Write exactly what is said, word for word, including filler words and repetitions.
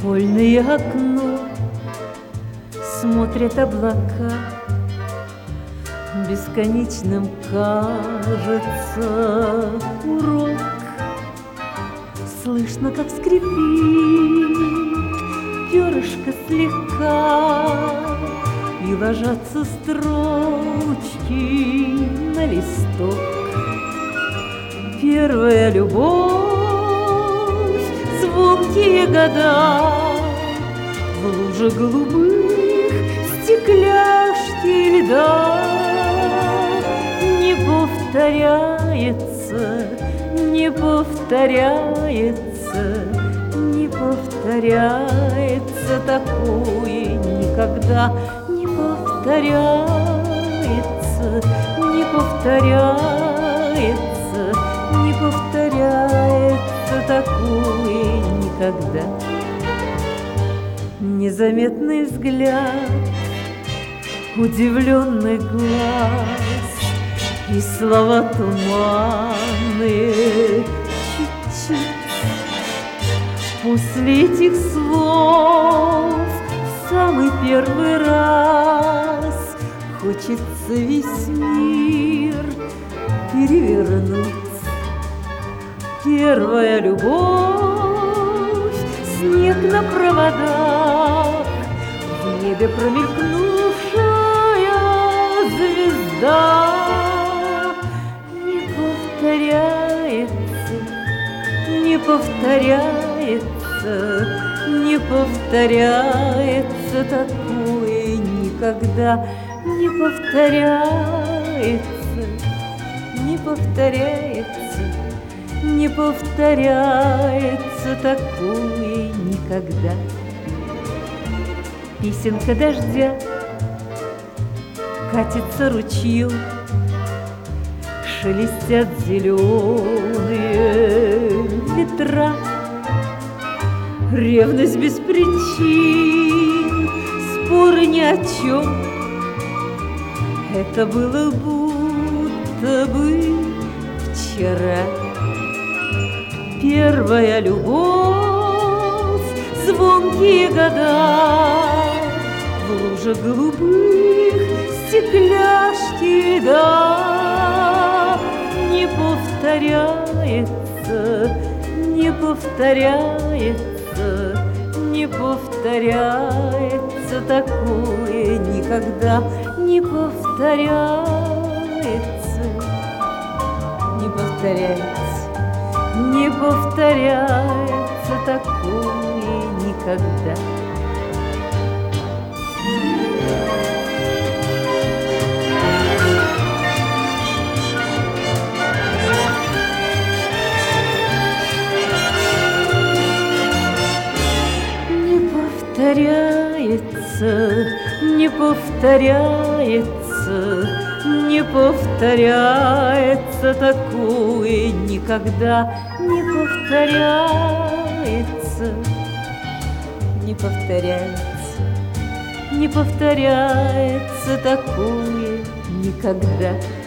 Школьное окно смотрят облака, бесконечным кажется урок. Слышно, как скрипит перышко слегка, и ложатся строчки на листок. Первая любовь, звонкие года, в луже голубых стекляшки льда. Не повторяется, не повторяется, не повторяется такое никогда. Не повторяется, не повторяется, не повторяется такое никогда. Незаметный взгляд, удивленный глаз и слова туманные чуть-чуть. После этих слов в самый первый раз хочется весь мир перевернуть. Первая любовь, снег на проводах, в небе промелькнувшая звезда. Не повторяется, не повторяется, не повторяется такое никогда. Не повторяется, не повторяется, не повторяется такое никогда. Песенка дождя катится ручью, шелестят зеленые ветра. Ревность без причин, споры ни о чем. Это было будто бы вчера. Первая любовь, звонкие года, в луже голубых стекляшки льда. Не повторяется, не повторяется, не повторяется такое никогда. Не повторяется, не повторяется, не повторяется такое никогда. Не повторяется, не повторяется, не повторяется такое никогда. Не повторяется, не повторяется, не повторяется такое никогда.